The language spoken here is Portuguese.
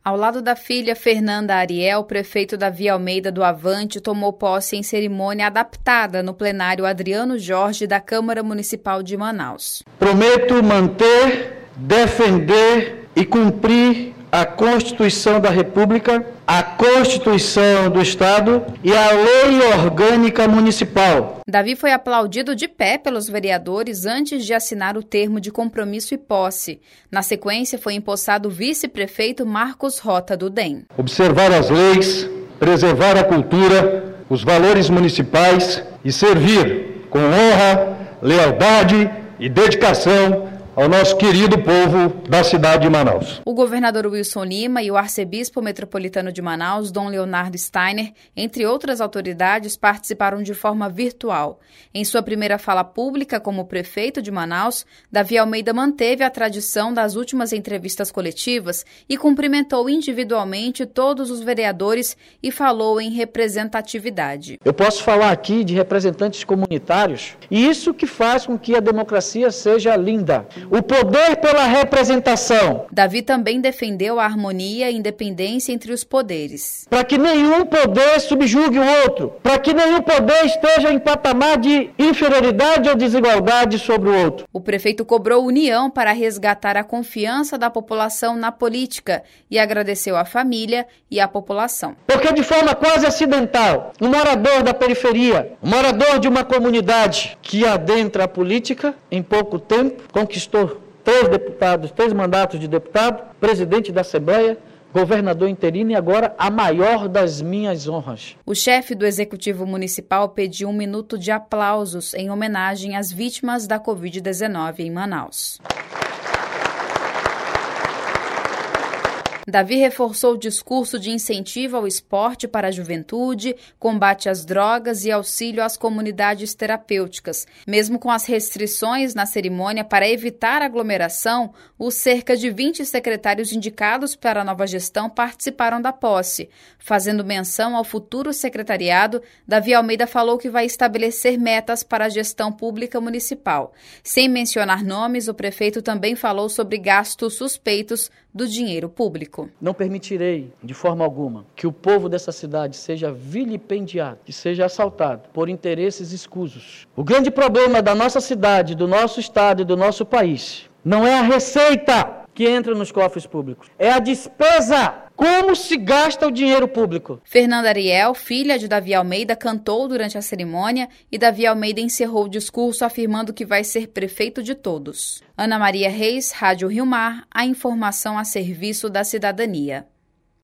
Ao lado da filha Fernanda Ariel, o prefeito Davi Almeida do Avante tomou posse em cerimônia adaptada no plenário Adriano Jorge da Câmara Municipal de Manaus. Prometo manter, defender e cumprir a Constituição da República, a Constituição do Estado e a Lei Orgânica Municipal. Davi foi aplaudido de pé pelos vereadores antes de assinar o termo de compromisso e posse. Na sequência, foi empossado o vice-prefeito Marcos Rota do DEM. Observar as leis, preservar a cultura, os valores municipais e servir com honra, lealdade e dedicação ao nosso querido povo da cidade de Manaus. O governador Wilson Lima e o arcebispo metropolitano de Manaus, Dom Leonardo Steiner, entre outras autoridades, participaram de forma virtual. Em sua primeira fala pública como prefeito de Manaus, Davi Almeida manteve a tradição das últimas entrevistas coletivas e cumprimentou individualmente todos os vereadores e falou em representatividade. Eu posso falar aqui de representantes comunitários e isso que faz com que a democracia seja linda. O poder pela representação. Davi também defendeu a harmonia e independência entre os poderes. Para que nenhum poder subjugue o outro, para que nenhum poder esteja em patamar de inferioridade ou desigualdade sobre o outro. O prefeito cobrou união para resgatar a confiança da população na política e agradeceu à família e à população. Porque de forma quase acidental, um morador da periferia, um morador de uma comunidade que adentra a política, em pouco tempo, conquistou 3 mandatos de deputado, presidente da Assembleia, governador interino e agora a maior das minhas honras. O chefe do Executivo Municipal pediu 1 minuto de aplausos em homenagem às vítimas da Covid-19 em Manaus. Davi reforçou o discurso de incentivo ao esporte para a juventude, combate às drogas e auxílio às comunidades terapêuticas. Mesmo com as restrições na cerimônia para evitar aglomeração, os cerca de 20 secretários indicados para a nova gestão participaram da posse. Fazendo menção ao futuro secretariado, Davi Almeida falou que vai estabelecer metas para a gestão pública municipal. Sem mencionar nomes, o prefeito também falou sobre gastos suspeitos do dinheiro público. Não permitirei, de forma alguma, que o povo dessa cidade seja vilipendiado, que seja assaltado por interesses escusos. O grande problema da nossa cidade, do nosso estado e do nosso país não é a receita que entra nos cofres públicos, é a despesa. Como se gasta o dinheiro público? Fernanda Ariel, filha de Davi Almeida, cantou durante a cerimônia e Davi Almeida encerrou o discurso afirmando que vai ser prefeito de todos. Ana Maria Reis, Rádio Rio Mar, a informação a serviço da cidadania.